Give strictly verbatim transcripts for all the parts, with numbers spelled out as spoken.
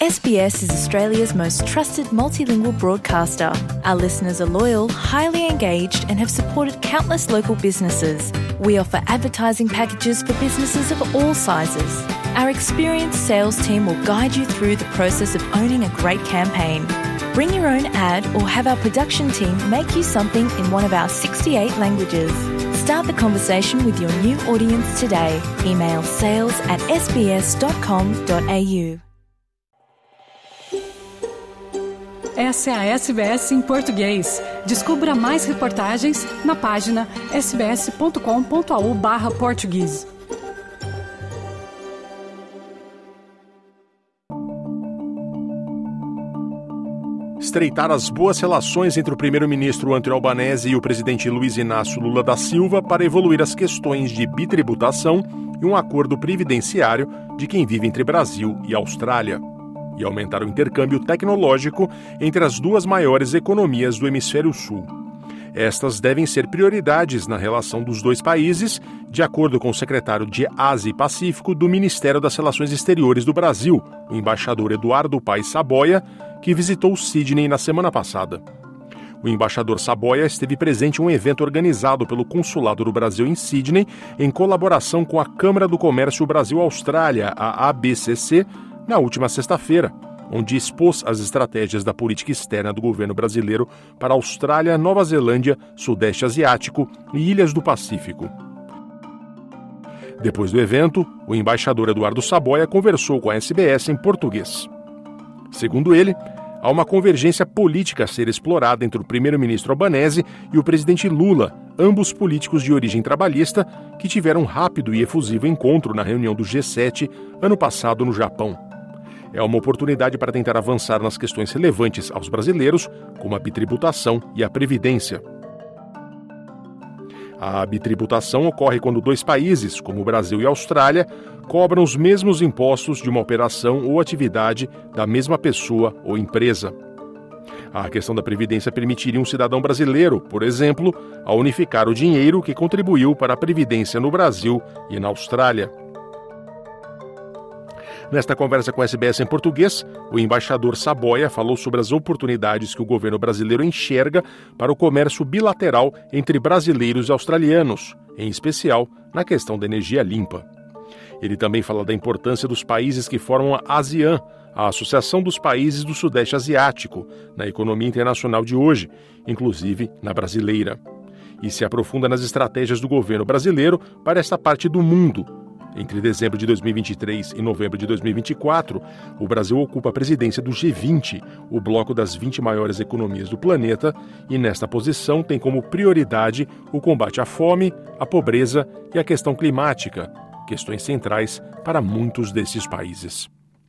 S B S is Australia's most trusted multilingual broadcaster. Our listeners are loyal, highly engaged, and have supported countless local businesses. We offer advertising packages for businesses of all sizes. Our experienced sales team will guide you through the process of owning a great campaign. Bring your own ad or have our production team make you something in one of our sixty-eight languages. Start the conversation with your new audience today. Email sales at s b s dot com dot a u. Essa é a S B S em português. Descubra mais reportagens na página s b s ponto com ponto a u barra português. Estreitar as boas relações entre o primeiro-ministro Anthony Albanese e o presidente Luiz Inácio Lula da Silva para evoluir as questões de bitributação e um acordo previdenciário de quem vive entre Brasil e Austrália. E aumentar o intercâmbio tecnológico entre as duas maiores economias do Hemisfério Sul. Estas devem ser prioridades na relação dos dois países, de acordo com o secretário de Ásia e Pacífico do Ministério das Relações Exteriores do Brasil, o embaixador Eduardo Paes Saboia, que visitou Sydney na semana passada. O embaixador Saboia esteve presente em um evento organizado pelo Consulado do Brasil em Sydney, em colaboração com a Câmara do Comércio Brasil-Austrália, a A B C C, na última sexta-feira, onde expôs as estratégias da política externa do governo brasileiro para a Austrália, Nova Zelândia, Sudeste Asiático e Ilhas do Pacífico. Depois do evento, o embaixador Eduardo Saboia conversou com a S B S em português. Segundo ele, há uma convergência política a ser explorada entre o primeiro-ministro Albanese e o presidente Lula, ambos políticos de origem trabalhista, que tiveram um rápido e efusivo encontro na reunião do G sete ano passado no Japão. É uma oportunidade para tentar avançar nas questões relevantes aos brasileiros, como a bitributação e a previdência. A bitributação ocorre quando dois países, como o Brasil e a Austrália, cobram os mesmos impostos de uma operação ou atividade da mesma pessoa ou empresa. A questão da previdência permitiria um cidadão brasileiro, por exemplo, a unificar o dinheiro que contribuiu para a previdência no Brasil e na Austrália. Nesta conversa com a S B S em português, o embaixador Saboia falou sobre as oportunidades que o governo brasileiro enxerga para o comércio bilateral entre brasileiros e australianos, em especial na questão da energia limpa. Ele também fala da importância dos países que formam a ASEAN, a Associação dos Países do Sudeste Asiático, na economia internacional de hoje, inclusive na brasileira. E se aprofunda nas estratégias do governo brasileiro para esta parte do mundo. Entre dezembro de dois mil e vinte e três e novembro de dois mil e vinte e quatro, o Brasil ocupa a presidência do G vinte, o bloco das vinte maiores economias do planeta, e nesta posição tem como prioridade o combate à fome, à pobreza e à questão climática, questões centrais para muitos desses países.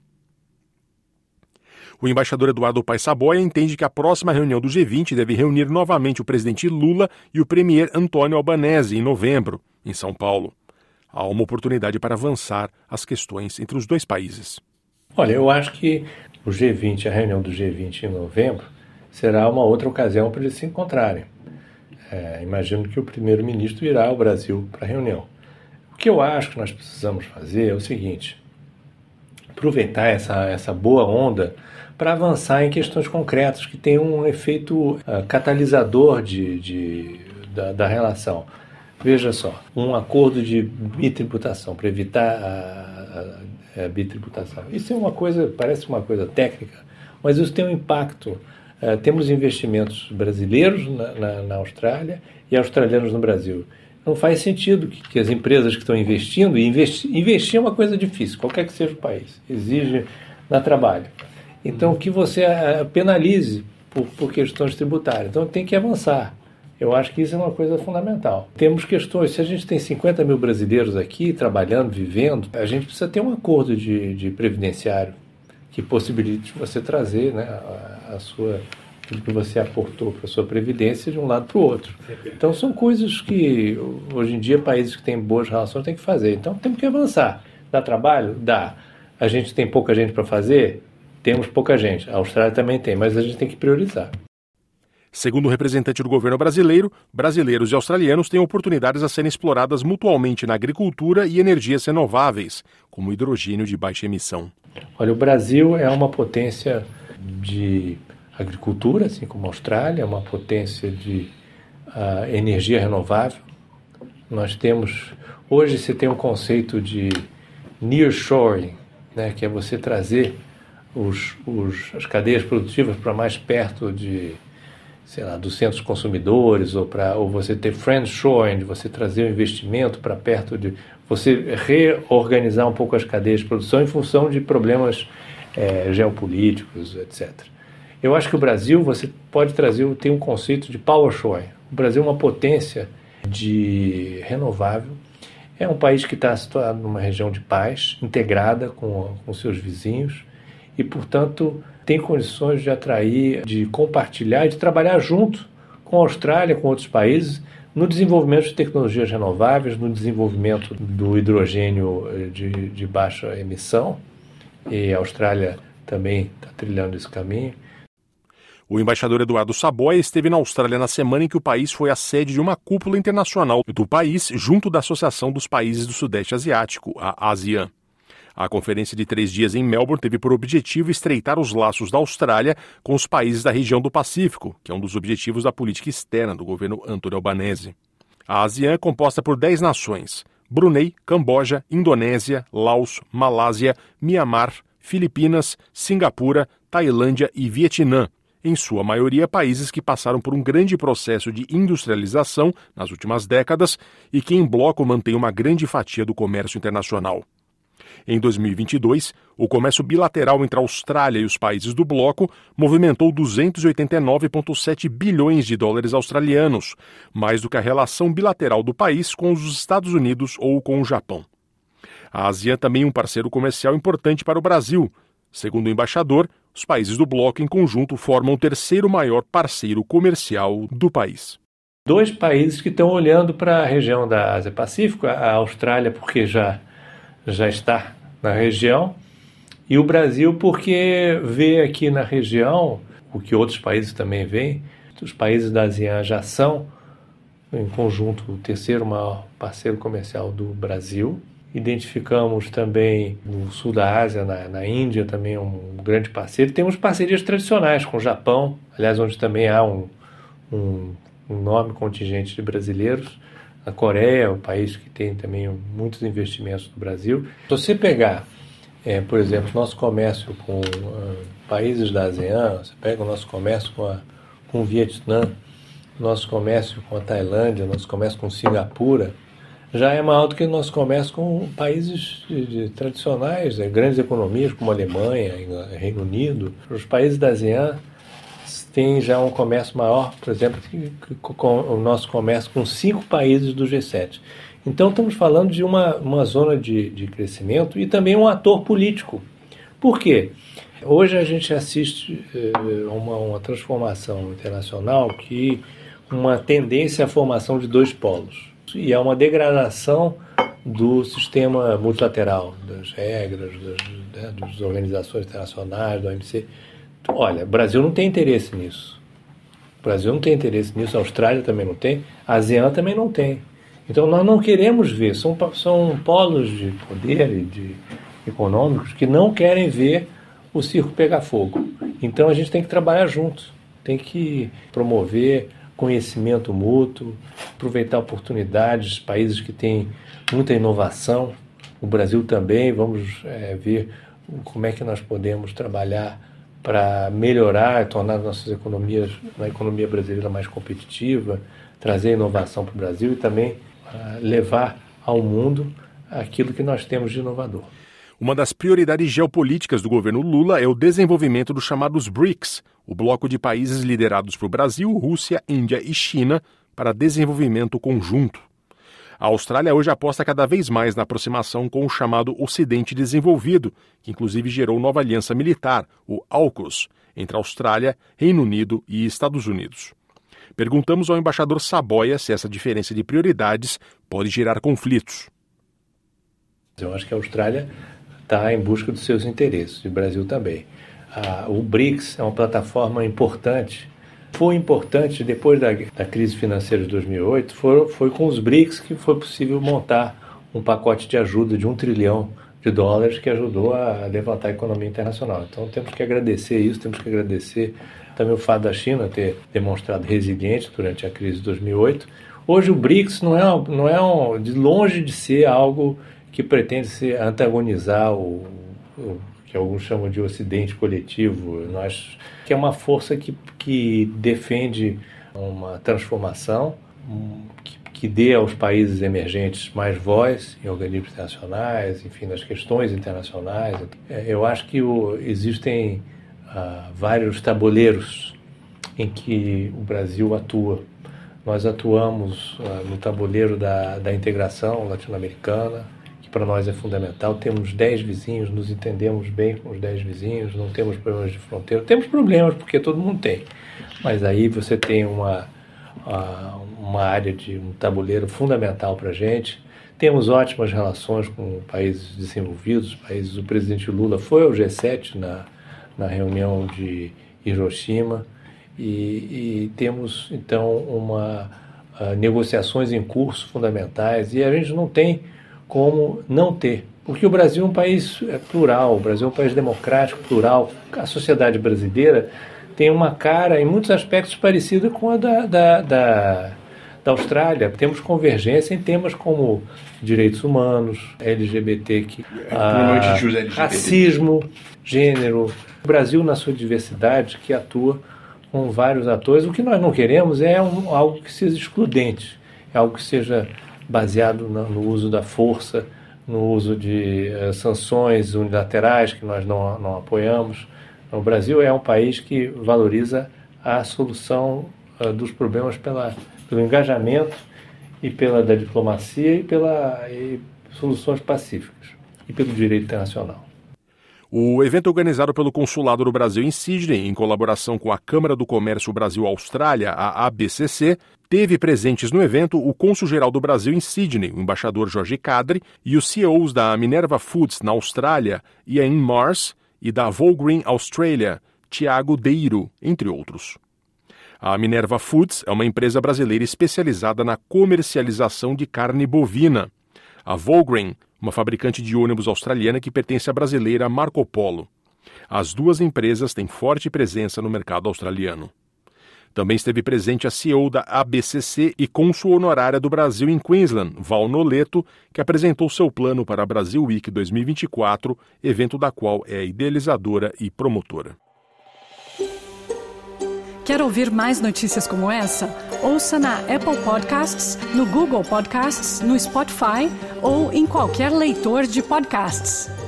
O embaixador Eduardo Paes Saboia entende que a próxima reunião do G vinte deve reunir novamente o presidente Lula e o premier Anthony Albanese em novembro, em São Paulo. Há uma oportunidade para avançar as questões entre os dois países. Olha, eu acho que o G vinte, a reunião do G vinte em novembro, será uma outra ocasião para eles se encontrarem. É, imagino que o primeiro-ministro irá ao Brasil para a reunião. O que eu acho que nós precisamos fazer é o seguinte: aproveitar essa, essa boa onda para avançar em questões concretas que tenham um efeito uh, catalisador de, de, da, da relação. Veja só, um acordo de bitributação, para evitar a, a, a bitributação. Isso é uma coisa, parece uma coisa técnica, mas isso tem um impacto. Uh, temos investimentos brasileiros na, na, na Austrália e australianos no Brasil. Não faz sentido que, que as empresas que estão investindo, e investi, investir é uma coisa difícil, qualquer que seja o país, exige na trabalho. Então, que você uh, penalize por, por questões tributárias. Então, tem que avançar. Eu acho que isso é uma coisa fundamental. Temos questões, se a gente tem cinquenta mil brasileiros aqui trabalhando, vivendo, a gente precisa ter um acordo de, de previdenciário que possibilite você trazer, né, a, a sua, tudo que você aportou para a sua previdência de um lado para o outro. Então são coisas que hoje em dia países que têm boas relações têm que fazer. Então temos que avançar. Dá trabalho? Dá. A gente tem pouca gente para fazer? Temos pouca gente. A Austrália também tem, mas a gente tem que priorizar. Segundo o representante do governo brasileiro, brasileiros e australianos têm oportunidades a serem exploradas mutuamente na agricultura e energias renováveis, como hidrogênio de baixa emissão. Olha, o Brasil é uma potência de agricultura, assim como a Austrália, é uma potência de uh, energia renovável. Nós temos, hoje você tem um conceito de nearshoring, né, que é você trazer os, os, as cadeias produtivas para mais perto de, sei lá, dos centros consumidores, ou, pra, ou você ter friendshoring, de você trazer o investimento para perto de... Você reorganizar um pouco as cadeias de produção em função de problemas é, geopolíticos, etcétera. Eu acho que o Brasil, você pode trazer, tem um conceito de power shoring. O Brasil é uma potência de renovável, é um país que está situado numa região de paz, integrada com, com seus vizinhos e, portanto, tem condições de atrair, de compartilhar e de trabalhar junto com a Austrália, com outros países, no desenvolvimento de tecnologias renováveis, no desenvolvimento do hidrogênio de, de baixa emissão, e a Austrália também está trilhando esse caminho. O embaixador Eduardo Saboia esteve na Austrália na semana em que o país foi a sede de uma cúpula internacional do país junto da Associação dos Países do Sudeste Asiático, a ASEAN. A conferência de três dias em Melbourne teve por objetivo estreitar os laços da Austrália com os países da região do Pacífico, que é um dos objetivos da política externa do governo Antônio Albanese. A ASEAN é composta por dez nações: Brunei, Camboja, Indonésia, Laos, Malásia, Mianmar, Filipinas, Singapura, Tailândia e Vietnã, em sua maioria países que passaram por um grande processo de industrialização nas últimas décadas e que em bloco mantém uma grande fatia do comércio internacional. Em dois mil e vinte e dois, o comércio bilateral entre a Austrália e os países do bloco movimentou duzentos e oitenta e nove vírgula sete bilhões de dólares australianos, mais do que a relação bilateral do país com os Estados Unidos ou com o Japão. A ASEAN também é um parceiro comercial importante para o Brasil. Segundo o embaixador, os países do bloco em conjunto formam o terceiro maior parceiro comercial do país. Dois países que estão olhando para a região da Ásia-Pacífico, a Austrália porque já, já está na região, e o Brasil porque vê aqui na região, o que outros países também veem, os países da ASEAN já são, em conjunto, o terceiro maior parceiro comercial do Brasil. Identificamos também no sul da Ásia, na, na Índia, também um grande parceiro. Temos parcerias tradicionais com o Japão, aliás, onde também há um, um, um enorme contingente de brasileiros. A Coreia é um país que tem também muitos investimentos no Brasil. Se você pegar, é, por exemplo, nosso comércio com uh, países da ASEAN, você pega o nosso comércio com, a, com o Vietnã, nosso comércio com a Tailândia, nosso comércio com Singapura, já é maior do que o nosso comércio com países de, de, tradicionais, né, grandes economias como a Alemanha, Reino Unido. Os países da ASEAN têm já um comércio maior, por exemplo, que, que, com o nosso comércio com cinco países do G sete. Então estamos falando de uma, uma zona de, de crescimento e também um ator político. Por quê? Hoje a gente assiste eh, uma, uma transformação internacional, que uma tendência à formação de dois polos. E há uma degradação do sistema multilateral, das regras, das, né, das organizações internacionais, do O M C. Olha, o Brasil não tem interesse nisso. O Brasil não tem interesse nisso, a Austrália também não tem, a ASEAN também não tem. Então nós não queremos ver, são, são polos de poder e de econômicos que não querem ver o circo pegar fogo. Então a gente tem que trabalhar junto, tem que promover conhecimento mútuo, aproveitar oportunidades, países que têm muita inovação, o Brasil também, vamos é, ver como é que nós podemos trabalhar para melhorar, tornar nossas economias, a economia brasileira mais competitiva, trazer inovação para o Brasil e também uh, levar ao mundo aquilo que nós temos de inovador. Uma das prioridades geopolíticas do governo Lula é o desenvolvimento dos chamados BRICS, o bloco de países liderados por Brasil, Rússia, Índia e China, para desenvolvimento conjunto. A Austrália hoje aposta cada vez mais na aproximação com o chamado Ocidente Desenvolvido, que inclusive gerou nova aliança militar, o AUKUS, entre Austrália, Reino Unido e Estados Unidos. Perguntamos ao embaixador Saboia se essa diferença de prioridades pode gerar conflitos. Eu acho que a Austrália está em busca dos seus interesses, e o Brasil também. Ah, o BRICS é uma plataforma importante foi importante, depois da, da crise financeira de dois mil e oito, foi, foi com os BRICS que foi possível montar um pacote de ajuda de um trilhão de dólares que ajudou a levantar a economia internacional. Então temos que agradecer isso, temos que agradecer também o fato da China ter demonstrado resiliente durante a crise de dois mil e oito. Hoje o BRICS não é, não é um, de longe de ser algo que pretende se antagonizar o, o que alguns chamam de ocidente coletivo, nós, que é uma força que, que defende uma transformação, um, que, que dê aos países emergentes mais voz em organismos internacionais, enfim, nas questões internacionais. Eu acho que o, existem uh, vários tabuleiros em que o Brasil atua. Nós atuamos uh, no tabuleiro da, da integração latino-americana, que para nós é fundamental. Temos dez vizinhos, nos entendemos bem com os dez vizinhos, não temos problemas de fronteira. Temos problemas, porque todo mundo tem. Mas aí você tem uma, uh, uma área de um tabuleiro fundamental para a gente. Temos ótimas relações com países desenvolvidos, países. O presidente Lula foi ao G sete na, na reunião de Hiroshima. E, e temos, então, uma, uh, negociações em curso fundamentais, e a gente não tem como não ter, porque o Brasil é um país plural, o Brasil é um país democrático, plural. A sociedade brasileira tem uma cara, em muitos aspectos, parecida com a da, da, da, da Austrália. Temos convergência em temas como direitos humanos, L G B T, que, uh, racismo, gênero. O Brasil, na sua diversidade, que atua com vários atores. O que nós não queremos é um, algo que seja excludente, é algo que seja baseado no, no uso da força, no uso de uh, sanções unilaterais que nós não, não apoiamos. O Brasil é um país que valoriza a solução uh, dos problemas pela, pelo engajamento e pela da diplomacia e pela e soluções pacíficas e pelo direito internacional. O evento organizado pelo Consulado do Brasil em Sydney, em colaboração com a Câmara do Comércio Brasil-Austrália, a A B C C, teve presentes no evento o cônsul-geral do Brasil em Sydney, o embaixador Jorge Cadre, e os C E Os da Minerva Foods na Austrália, Ian Mars, e da Volgreen Australia, Tiago Deiro, entre outros. A Minerva Foods é uma empresa brasileira especializada na comercialização de carne bovina. A Volgreen, uma fabricante de ônibus australiana que pertence à brasileira Marco Polo. As duas empresas têm forte presença no mercado australiano. Também esteve presente a C E O da A B C C e cônsul honorária do Brasil em Queensland, Val Noleto, que apresentou seu plano para a Brasil Week dois mil e vinte e quatro, evento da qual é idealizadora e promotora. Quer ouvir mais notícias como essa? Ouça na Apple Podcasts, no Google Podcasts, no Spotify ou em qualquer leitor de podcasts.